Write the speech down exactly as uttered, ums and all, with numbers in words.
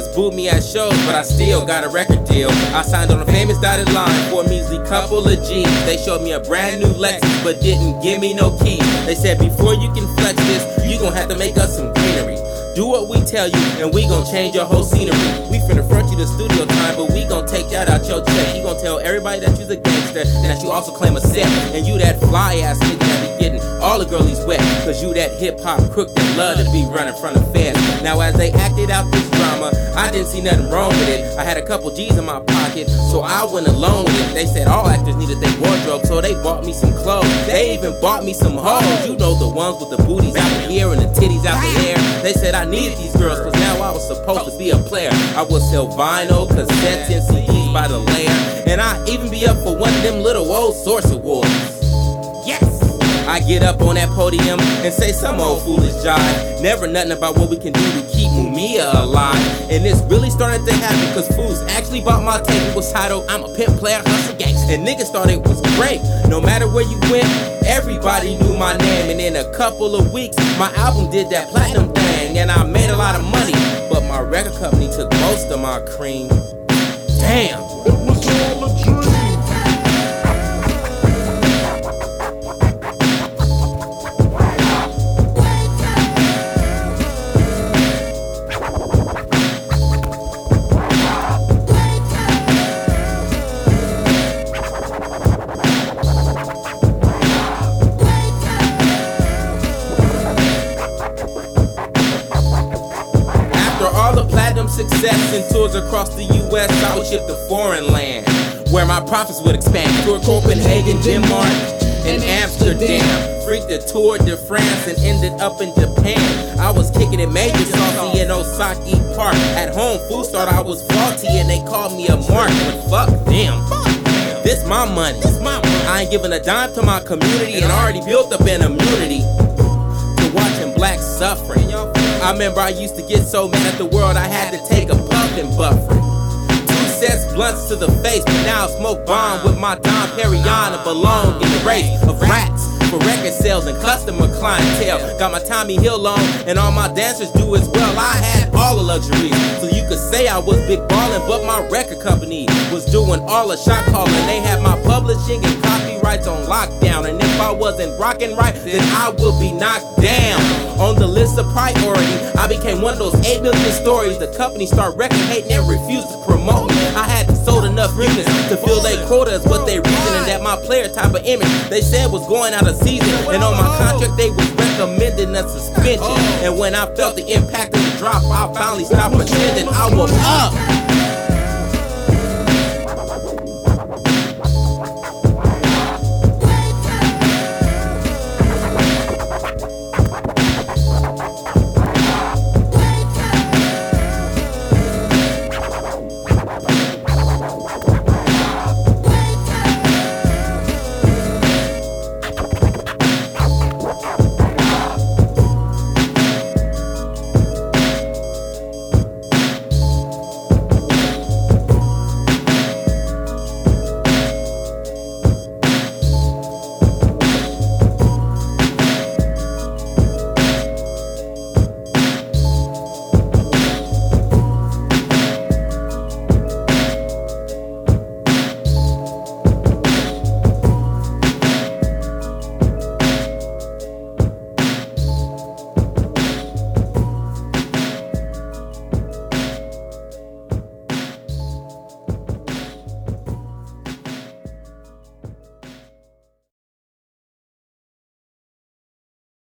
niggas booed me at shows, but I still got a record deal. I signed on a famous dotted line for a measly couple of G's. They showed me a brand new Lexus, but didn't give me no keys. They said before you can flex this, you gon' have to make us some greenery. Do what we tell you, and we gon' change your whole scenery. We finna front you the studio time, but we gon' take that out your check. You gon' tell everybody that you's a gangster, and that you also claim a set. And you that fly ass nigga that be getting all the girlies wet, cause you that hip hop crook that love to be running from the feds. Now as they acted out this drama, I didn't see nothing wrong with it. I had a couple G's in my pocket, so I went along with it. They said all actors needed their wardrobe, so they bought me some clothes. They even bought me some hoes. You know, the ones with the booties out here and the titties out there. They said I needed these girls, cause now I was supposed to be a player. I would sell vinyl, cassettes, and C Ds by the layer. And I even be up for one of them little old source awards. Yes! I get up on that podium and say some old foolish jive. Never nothing about what we can do to keep Mumia alive. And this really started to happen cause fools actually bought my tape. It was titled, I'm a pimp player, hustle gangster. And niggas thought it was great. No matter where you went, everybody knew my name. And in a couple of weeks, my album did that platinum thing. And I made a lot of money, but my record company took most of my cream. Damn! It was all a dream. Success and tours across the U S, I would ship to foreign land, where my profits would expand. Tour Copenhagen, Denmark, and Amsterdam. Freaked the Tour de France and ended up in Japan. I was kicking it major saucy in Osaka Park. At home, fools thought I was faulty and they called me a mark. But fuck them. This my money. I ain't giving a dime to my community and already built up an immunity to watching blacks suffering. I remember I used to get so mad at the world I had to take a puff and buffer. Two sets blunts to the face, but now I smoke bomb with my Dom Perignon and belong in the race of rats for record sales and customer clientele. Got my Tommy Hill on and all my dancers do as well. I had all the luxuries, so you could say I was big ballin', but my record company was doing all the shot calling. They had my publishing and copyrights on lockdown, and if I wasn't rockin' right, then I would be knocked down. On the list of priority, I became one of those eight million stories. The company started record hating and refused to promote me. I had sold enough units to fill their quotas, but they reasoning that my player type of image they said was going out of season. And on my contract they was recommending a suspension. And when I felt the impact of the drop, I finally stopped pretending I was up.